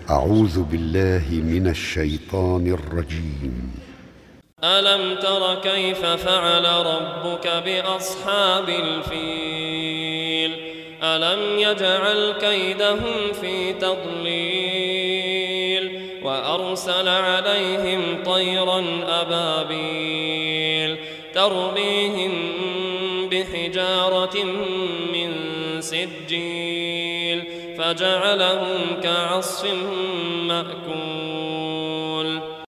أعوذ بالله من الشيطان الرجيم. ألم تر كيف فعل ربك بأصحاب الفيل ألم يجعل كيدهم في تضليل وأرسل عليهم طيرا أبابيل ترميهم بحجارة من سجيل فجعلهم كعصف مأكول.